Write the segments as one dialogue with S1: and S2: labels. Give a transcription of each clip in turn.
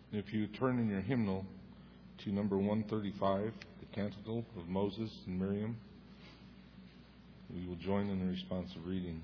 S1: If you turn in your hymnal to number 135, the Canticle of Moses and Miriam, we will join in the responsive reading.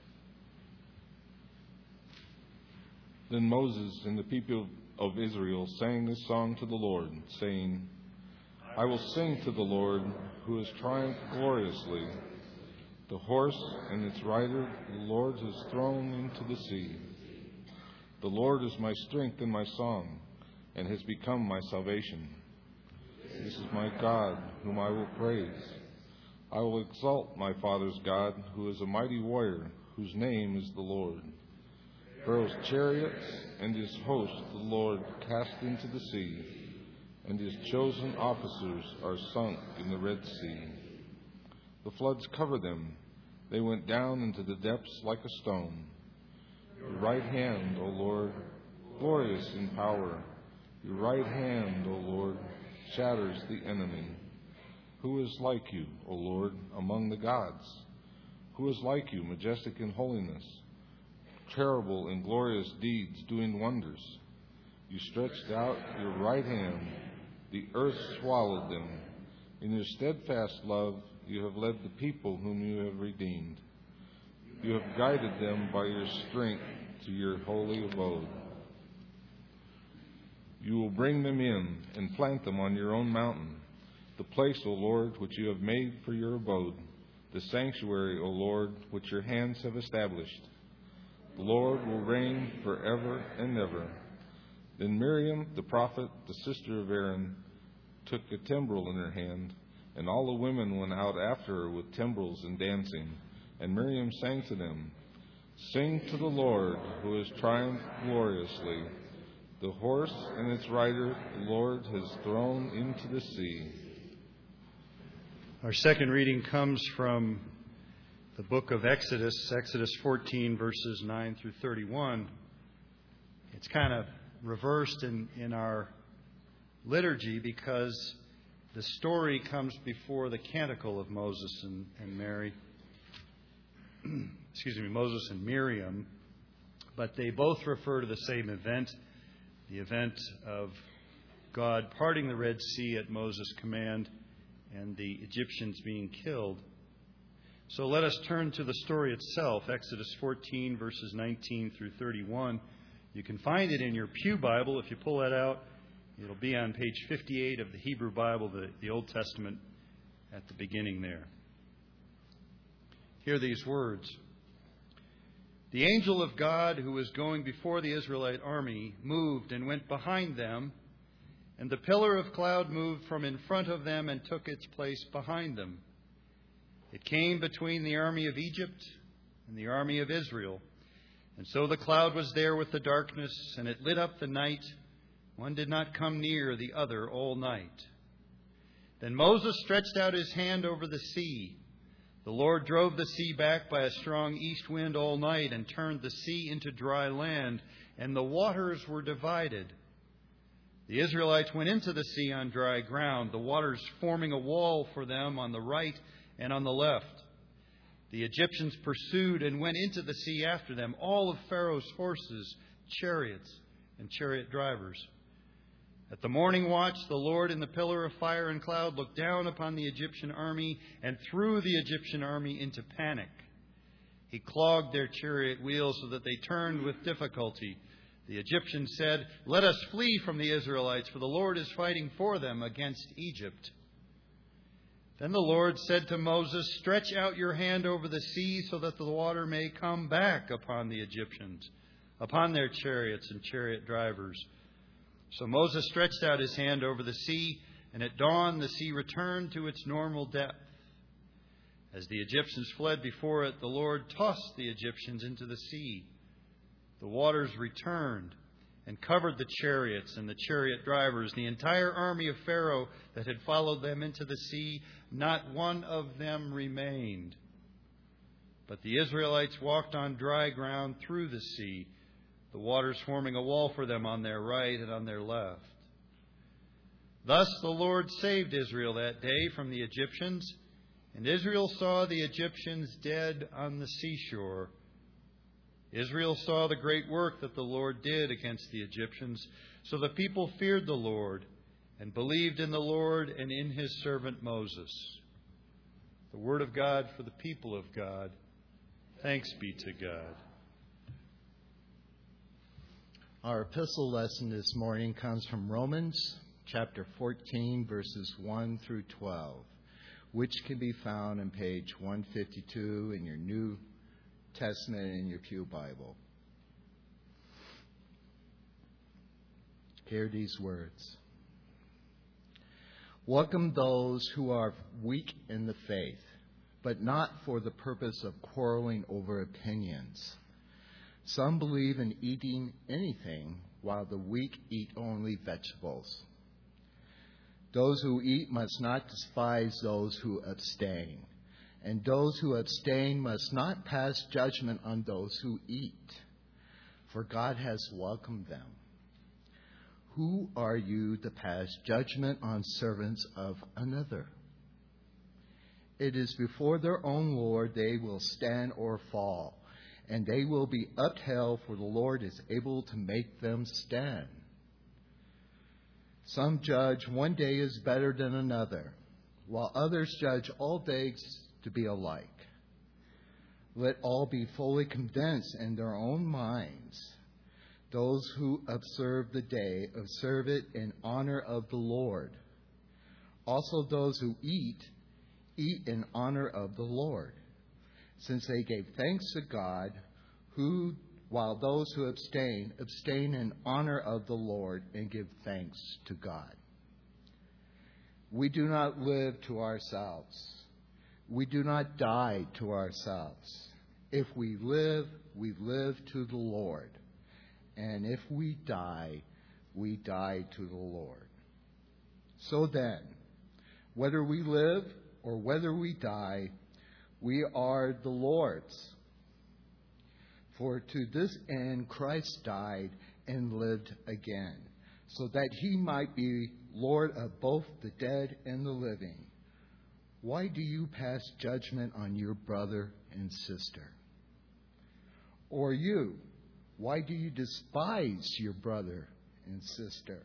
S1: Then Moses and the people of Israel sang this song to the Lord, saying, I will sing to the Lord, who has triumphed gloriously. The horse and its rider the Lord has thrown into the sea. The Lord is my strength and my song, and has become my salvation. This is my God, whom I will praise. I will exalt my father's God, who is a mighty warrior, whose name is the Lord. Pharaoh's chariots and his host the Lord cast into the sea, and his chosen officers are sunk in the Red Sea. The floods cover them. They went down into the depths like a stone. Your right hand, O Lord, glorious in power. Your right hand, O Lord, shatters the enemy. Who is like you, O Lord, among the gods? Who is like you, majestic in holiness, terrible in glorious deeds, doing wonders? You stretched out your right hand. The earth swallowed them. In your steadfast love, you have led the people whom you have redeemed. You have guided them by your strength to your holy abode. You will bring them in and plant them on your own mountain, the place, O Lord, which you have made for your abode, the sanctuary, O Lord, which your hands have established. The Lord will reign forever and ever. Then Miriam, the prophet, the sister of Aaron, took a timbrel in her hand, and all the women went out after her with timbrels and dancing. And Miriam sang to them, Sing to the Lord, who has triumphed gloriously. The horse and its rider the Lord has thrown into the sea.
S2: Our second reading comes from the book of Exodus, Exodus 14, verses 9 through 31. It's kind of reversed in our liturgy because the story comes before the canticle of Moses and Mary. Moses and Miriam. But they both refer to the same event, the event of God parting the Red Sea at Moses' command and the Egyptians being killed. So let us turn to the story itself, Exodus 14, verses 19 through 31. You can find it in your Pew Bible. If you pull that out, it'll be on page 58 of the Hebrew Bible, the Old Testament, at the beginning there. Hear these words. The angel of God who was going before the Israelite army moved and went behind them, and the pillar of cloud moved from in front of them and took its place behind them. It came between the army of Egypt and the army of Israel. And so the cloud was there with the darkness, and it lit up the night. One did not come near the other all night. Then Moses stretched out his hand over the sea. The Lord drove the sea back by a strong east wind all night and turned the sea into dry land, and the waters were divided. The Israelites went into the sea on dry ground, the waters forming a wall for them on the right and on the left. The Egyptians pursued and went into the sea after them, all of Pharaoh's horses, chariots, and chariot drivers. At the morning watch, the Lord in the pillar of fire and cloud looked down upon the Egyptian army and threw the Egyptian army into panic. He clogged their chariot wheels so that they turned with difficulty. The Egyptians said, Let us flee from the Israelites, for the Lord is fighting for them against Egypt. Then the Lord said to Moses, Stretch out your hand over the sea so that the water may come back upon the Egyptians, upon their chariots and chariot drivers. So Moses stretched out his hand over the sea, and at dawn the sea returned to its normal depth. As the Egyptians fled before it, the Lord tossed the Egyptians into the sea. The waters returned and covered the chariots and the chariot drivers, the entire army of Pharaoh that had followed them into the sea. Not one of them remained. But the Israelites walked on dry ground through the sea, the waters forming a wall for them on their right and on their left. Thus the Lord saved Israel that day from the Egyptians, and Israel saw the Egyptians dead on the seashore. Israel saw the great work that the Lord did against the Egyptians, so the people feared the Lord and believed in the Lord and in his servant Moses. The word of God for the people of God. Thanks be to God.
S3: Our epistle lesson this morning comes from Romans chapter 14, verses 1 through 12, which can be found on page 152 in your New Testament and in your Pew Bible. Hear these words. Welcome those who are weak in the faith, but not for the purpose of quarreling over opinions. Some believe in eating anything, while the weak eat only vegetables. Those who eat must not despise those who abstain, and those who abstain must not pass judgment on those who eat, for God has welcomed them. Who are you to pass judgment on servants of another? It is before their own Lord they will stand or fall, and they will be upheld, for the Lord is able to make them stand. Some judge one day is better than another, while others judge all days to be alike. Let all be fully convinced in their own minds. Those who observe the day observe it in honor of the Lord. Also those who eat in honor of the Lord, since they gave thanks to God, while those who abstain in honor of the Lord and give thanks to God. We do not live to ourselves. We do not die to ourselves. If we live to the Lord. And if we die to the Lord. So then, whether we live or whether we die, we are the Lord's. For to this end Christ died and lived again, so that he might be Lord of both the dead and the living. Why do you pass judgment on your brother and sister? Or you, why do you despise your brother and sister?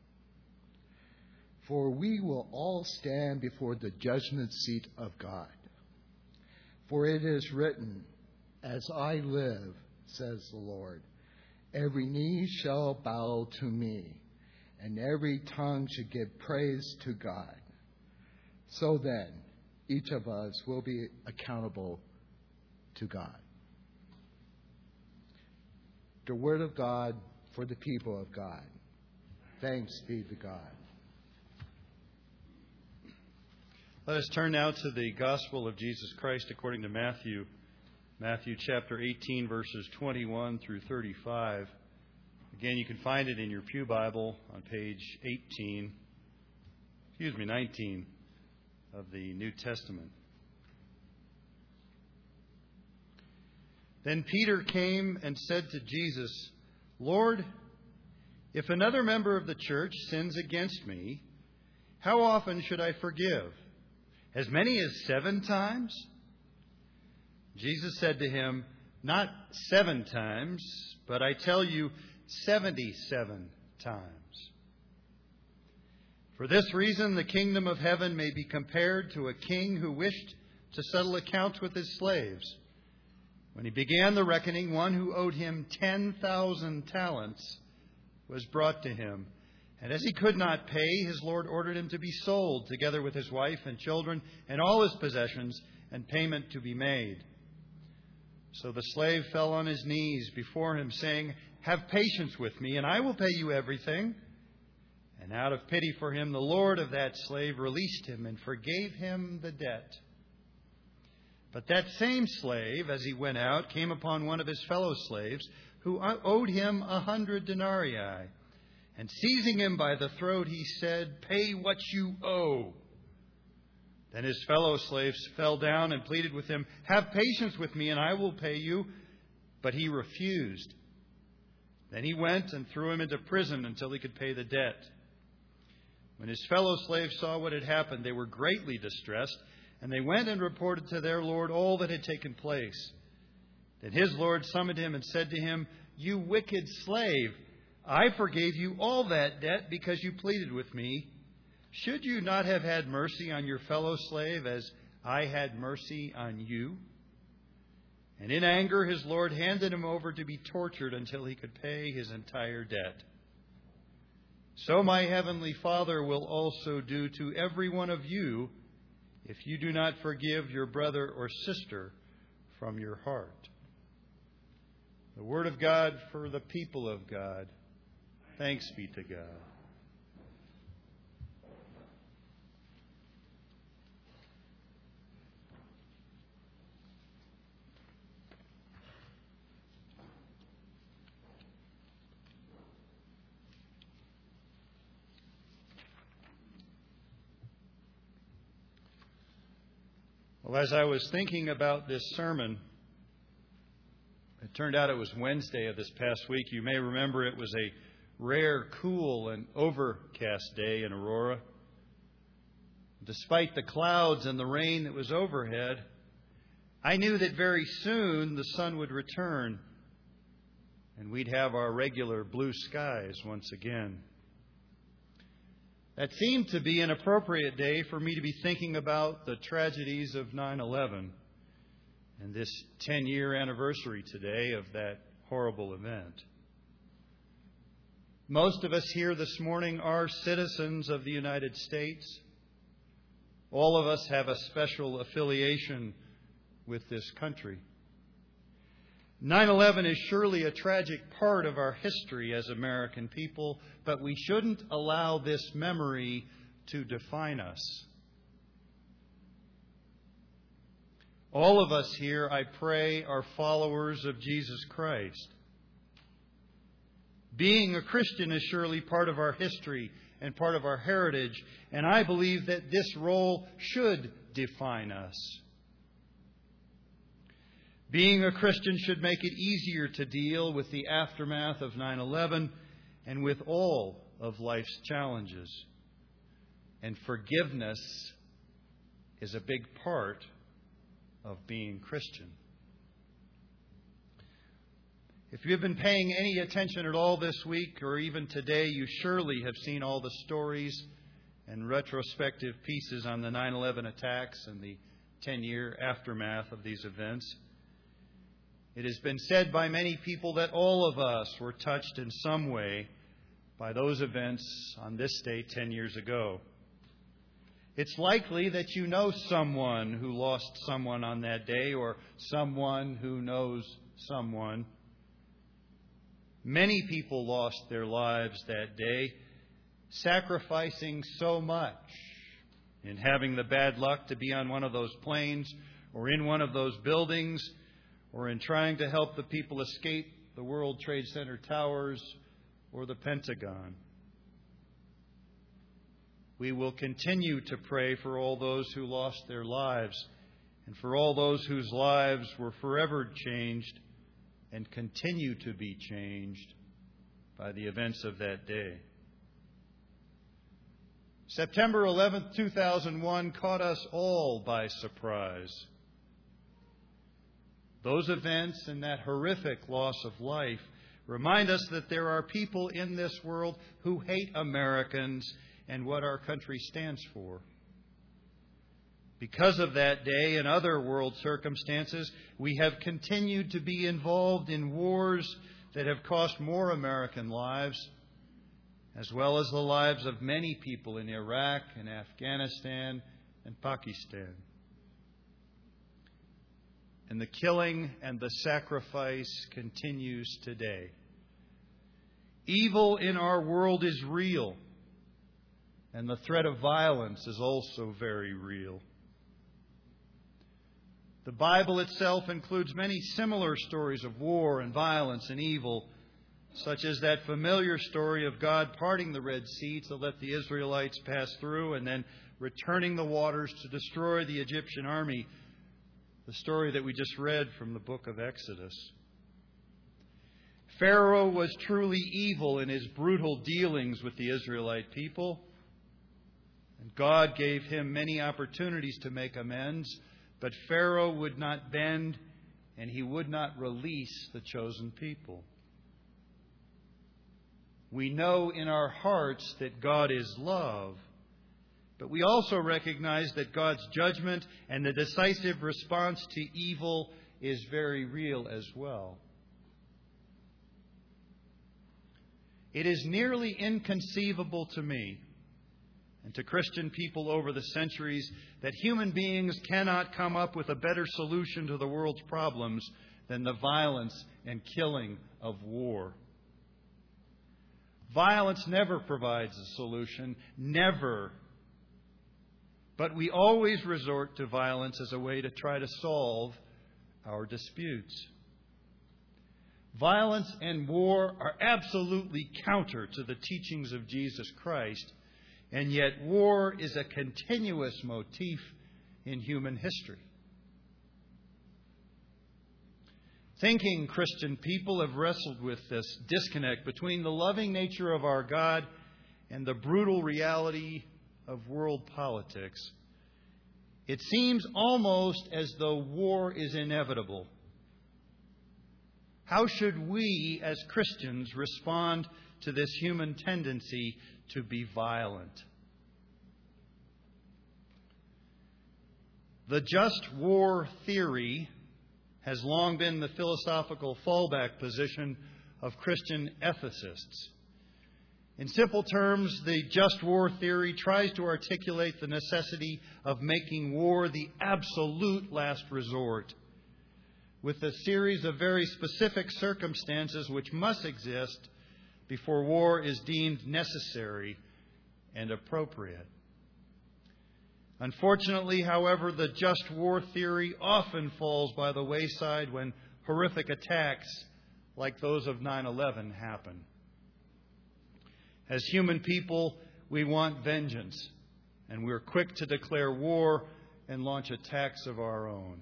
S3: For we will all stand before the judgment seat of God. For it is written, as I live, says the Lord, every knee shall bow to me, and every tongue shall give praise to God. So then, each of us will be accountable to God. The word of God for the people of God. Thanks be to God.
S2: Let us turn now to the Gospel of Jesus Christ according to Matthew. Matthew chapter 18, verses 21 through 35. Again, you can find it in your Pew Bible on page 19 of the New Testament. Then Peter came and said to Jesus, Lord, if another member of the church sins against me, how often should I forgive? As many as 7 times? Jesus said to him, not 7 times, but I tell you 77 times. For this reason, the kingdom of heaven may be compared to a king who wished to settle accounts with his slaves. When he began the reckoning, one who owed him 10,000 talents was brought to him. And as he could not pay, his Lord ordered him to be sold, together with his wife and children and all his possessions, and payment to be made. So the slave fell on his knees before him, saying, have patience with me, and I will pay you everything. And out of pity for him, the Lord of that slave released him and forgave him the debt. But that same slave, as he went out, came upon one of his fellow slaves who owed him 100 denarii. And seizing him by the throat, he said, pay what you owe. Then his fellow slaves fell down and pleaded with him, have patience with me, and I will pay you. But he refused. Then he went and threw him into prison until he could pay the debt. When his fellow slaves saw what had happened, they were greatly distressed, and they went and reported to their Lord all that had taken place. Then his Lord summoned him and said to him, "You wicked slave, I forgave you all that debt because you pleaded with me. Should you not have had mercy on your fellow slave as I had mercy on you?" And in anger his Lord handed him over to be tortured until he could pay his entire debt. So my heavenly Father will also do to every one of you if you do not forgive your brother or sister from your heart. The word of God for the people of God. Thanks be to God. Well, as I was thinking about this sermon, it turned out it was Wednesday of this past week. You may remember it was a rare, cool, and overcast day in Aurora. Despite the clouds and the rain that was overhead, I knew that very soon the sun would return and we'd have our regular blue skies once again. That seemed to be an appropriate day for me to be thinking about the tragedies of 9/11 and this 10-year anniversary today of that horrible event. Most of us here this morning are citizens of the United States. All of us have a special affiliation with this country. 9/11 is surely a tragic part of our history as American people, but we shouldn't allow this memory to define us. All of us here, I pray, are followers of Jesus Christ. Being a Christian is surely part of our history and part of our heritage, and I believe that this role should define us. Being a Christian should make it easier to deal with the aftermath of 9/11 and with all of life's challenges. And forgiveness is a big part of being Christian. If you've been paying any attention at all this week or even today, you surely have seen all the stories and retrospective pieces on the 9/11 attacks and the 10-year aftermath of these events. It has been said by many people that all of us were touched in some way by those events on this day 10 years ago. It's likely that you know someone who lost someone on that day or someone who knows someone. Many people lost their lives that day, sacrificing so much in having the bad luck to be on one of those planes or in one of those buildings, or in trying to help the people escape the World Trade Center towers or the Pentagon. We will continue to pray for all those who lost their lives and for all those whose lives were forever changed and continue to be changed by the events of that day. September 11th, 2001 caught us all by surprise. Those events and that horrific loss of life remind us that there are people in this world who hate Americans and what our country stands for. Because of that day and other world circumstances, we have continued to be involved in wars that have cost more American lives, as well as the lives of many people in Iraq and Afghanistan and Pakistan. And the killing and the sacrifice continues today. Evil in our world is real, and the threat of violence is also very real. The Bible itself includes many similar stories of war and violence and evil, such as that familiar story of God parting the Red Sea to let the Israelites pass through and then returning the waters to destroy the Egyptian army, the story that we just read from the book of Exodus. Pharaoh was truly evil in his brutal dealings with the Israelite people, and God gave him many opportunities to make amends, but Pharaoh would not bend and He would not release the chosen people. We know in our hearts that God is love, but we also recognize that God's judgment and the decisive response to evil is very real as well. It is nearly inconceivable to me and to Christian people over the centuries that human beings cannot come up with a better solution to the world's problems than the violence and killing of war. Violence never provides a solution, never. But we always resort to violence as a way to try to solve our disputes. Violence and war are absolutely counter to the teachings of Jesus Christ, and yet war is a continuous motif in human history. Thinking Christian people have wrestled with this disconnect between the loving nature of our God and the brutal reality of world politics. It seems almost as though war is inevitable. How should we as Christians respond to this human tendency to be violent? The just war theory has long been the philosophical fallback position of Christian ethicists. In simple terms, the just war theory tries to articulate the necessity of making war the absolute last resort, with a series of very specific circumstances which must exist before war is deemed necessary and appropriate. Unfortunately, however, the just war theory often falls by the wayside when horrific attacks like those of 9/11 happen. As human people, we want vengeance, and we're quick to declare war and launch attacks of our own.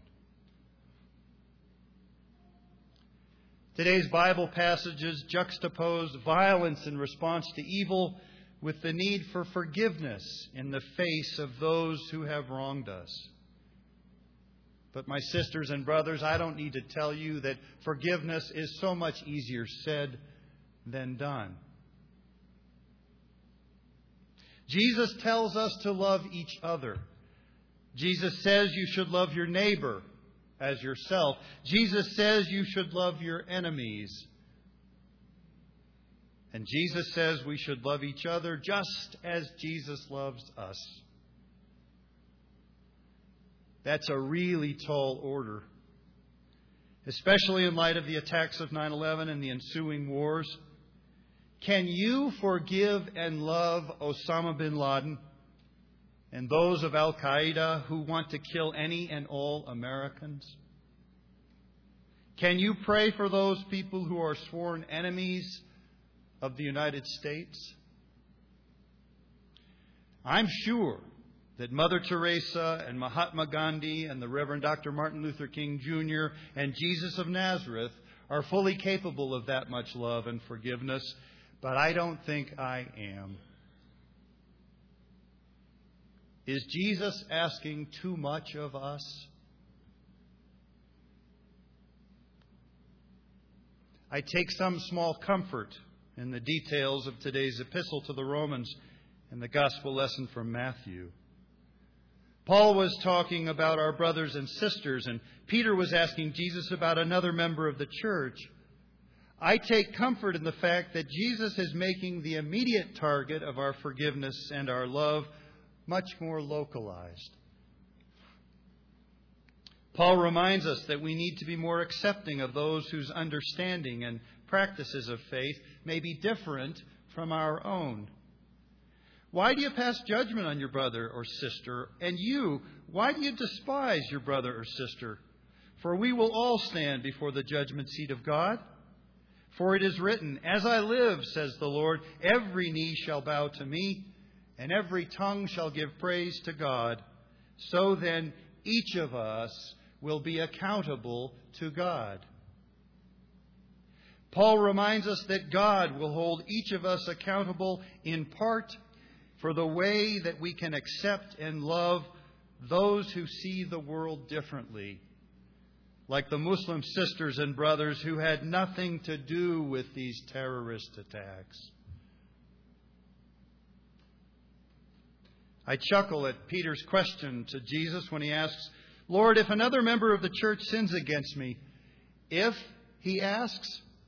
S2: Today's Bible passages juxtapose violence in response to evil with the need for forgiveness in the face of those who have wronged us. But my sisters and brothers, I don't need to tell you that forgiveness is so much easier said than done. Jesus tells us to love each other. Jesus says you should love your neighbor as yourself. Jesus says you should love your enemies. And Jesus says we should love each other just as Jesus loves us. That's a really tall order, especially in light of the attacks of 9/11 and the ensuing wars. Can you forgive and love Osama bin Laden and those of Al-Qaeda who want to kill any and all Americans? Can you pray for those people who are sworn enemies of the United States? I'm sure that Mother Teresa and Mahatma Gandhi and the Reverend Dr. Martin Luther King Jr. and Jesus of Nazareth are fully capable of that much love and forgiveness, but I don't think I am. Is Jesus asking too much of us? I take some small comfort in the details of today's epistle to the Romans and the gospel lesson from Matthew. Paul was talking about our brothers and sisters, and Peter was asking Jesus about another member of the church. I take comfort in the fact that Jesus is making the immediate target of our forgiveness and our love much more localized. Paul reminds us that we need to be more accepting of those whose understanding and practices of faith may be different from our own. Why do you pass judgment on your brother or sister? And you, why do you despise your brother or sister? For we will all stand before the judgment seat of God. For it is written, "As I live, says the Lord, every knee shall bow to me, and every tongue shall give praise to God." So then, each of us will be accountable to God. Paul reminds us that God will hold each of us accountable in part for the way that we can accept and love those who see the world differently, like the Muslim sisters and brothers who had nothing to do with these terrorist attacks. I chuckle at Peter's question to Jesus when he asks, Lord, if another member of the church sins against me, if, he asks,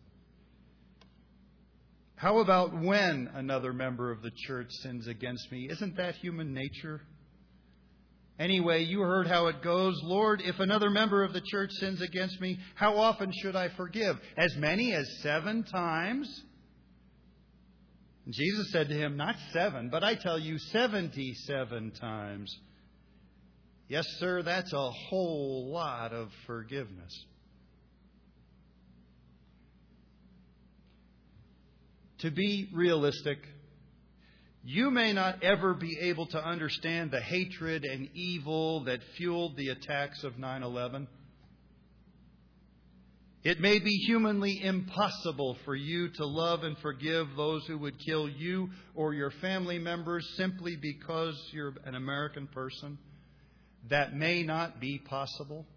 S2: how about when another member of the church sins against me? Isn't that human nature? Anyway, you heard how it goes. Lord, if another member of the church sins against me, how often should I forgive? As many as 7 times? And Jesus said to him, not 7, but I tell you 77 times. Yes, sir, that's a whole lot of forgiveness. To be realistic, you may not ever be able to understand the hatred and evil that fueled the attacks of 9/11. It may be humanly impossible for you to love and forgive those who would kill you or your family members simply because you're an American person. That may not be possible.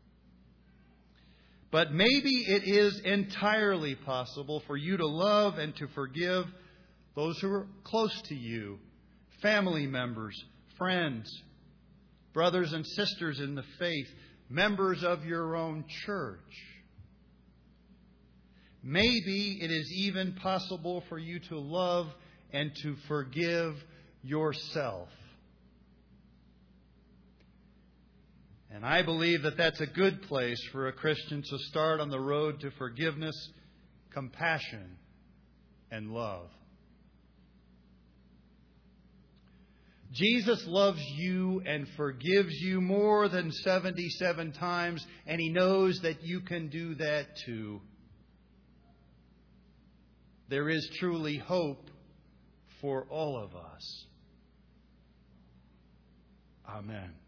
S2: But maybe it is entirely possible for you to love and to forgive those who are close to you, family members, friends, brothers and sisters in the faith, members of your own church. Maybe it is even possible for you to love and to forgive yourself. And I believe that that's a good place for a Christian to start on the road to forgiveness, compassion, and love. Jesus loves you and forgives you more than 77 times, and He knows that you can do that too. There is truly hope for all of us. Amen.